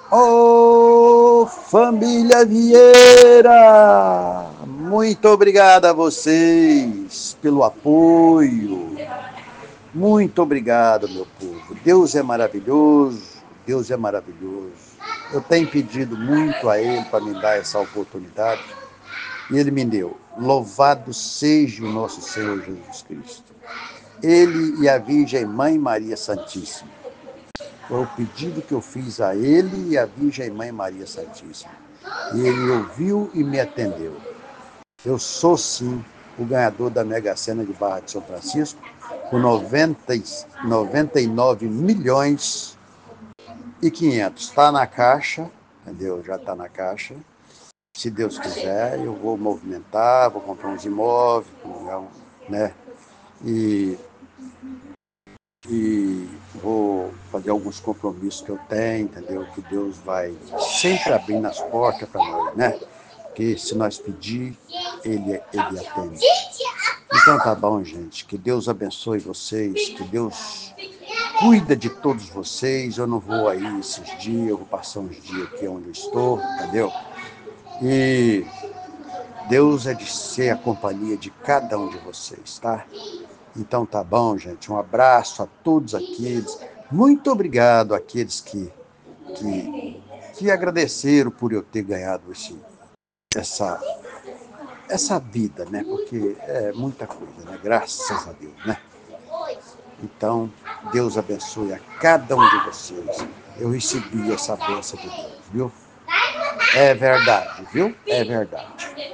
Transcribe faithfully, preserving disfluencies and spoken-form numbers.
Ô, família Vieira! Muito obrigado a vocês pelo apoio. Muito obrigado, meu povo. Deus é maravilhoso, Deus é maravilhoso. Eu tenho pedido muito a Ele para me dar essa oportunidade e Ele me deu. Louvado seja o nosso Senhor Jesus Cristo. Ele e a Virgem Mãe Maria Santíssima. Foi o pedido que eu fiz a Ele e a Virgem Mãe Maria Santíssima. E Ele ouviu e me atendeu. Eu sou, sim, o ganhador da Mega Sena de Barra de São Francisco, com noventa, noventa e nove milhões e quinhentos. Está na caixa, entendeu? Já está na caixa. Se Deus quiser, eu vou movimentar, vou comprar uns imóveis, né? E, e vou fazer alguns compromissos que eu tenho, entendeu? Que Deus vai sempre abrindo as portas para nós, né? Porque se nós pedir, Ele, ele atende. Então tá bom, gente. Que Deus abençoe vocês, que Deus cuida de todos vocês. Eu não vou aí esses dias, eu vou passar uns dias aqui onde eu estou, entendeu? E Deus é de ser a companhia de cada um de vocês, tá? Então tá bom, gente. Um abraço a todos aqueles. Muito obrigado àqueles que, que, que agradeceram por eu ter ganhado esse, essa, essa vida, né? Porque é muita coisa, né? Graças a Deus, né? Então, Deus abençoe a cada um de vocês. Eu recebi essa bênção de Deus, viu? É verdade, viu? É verdade.